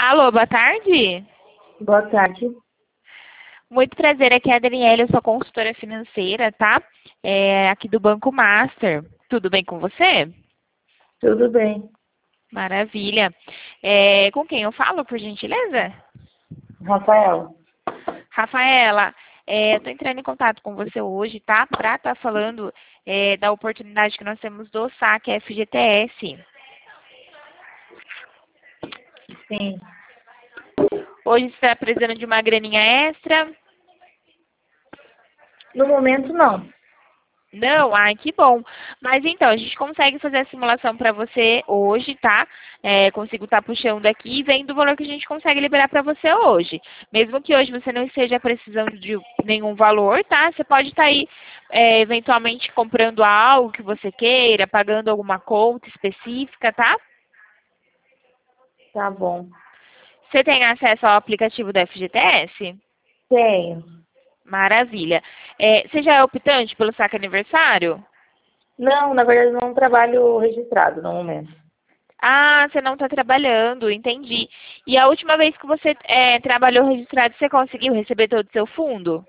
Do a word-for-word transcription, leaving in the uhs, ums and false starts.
Alô, boa tarde. Boa tarde. Muito prazer, aqui é a Daniela, eu sou consultora financeira, tá? É, aqui do Banco Master. Tudo bem com você? Tudo bem. Maravilha. É, com quem eu falo, por gentileza? Rafael. Rafaela, é, eu tô entrando em contato com você hoje, tá? Pra estar falando é, da oportunidade que nós temos do saque F G T S. Sim. Hoje você está precisando de uma graninha extra? No momento, não. Não? Ai, que bom. Mas então, a gente consegue fazer a simulação para você hoje, tá? É, consigo estar puxando aqui e vendo o valor que a gente consegue liberar para você hoje. Mesmo que hoje você não esteja precisando de nenhum valor, tá? Você pode estar aí, é, eventualmente, comprando algo que você queira, pagando alguma conta específica, tá? Tá bom. Você tem acesso ao aplicativo da F G T S? Tenho. Maravilha. É, você já é optante pelo saque aniversário? Não, na verdade, não trabalho registrado no momento. Ah, você não está trabalhando, entendi. E a última vez que você é, trabalhou registrado, você conseguiu receber todo o seu fundo?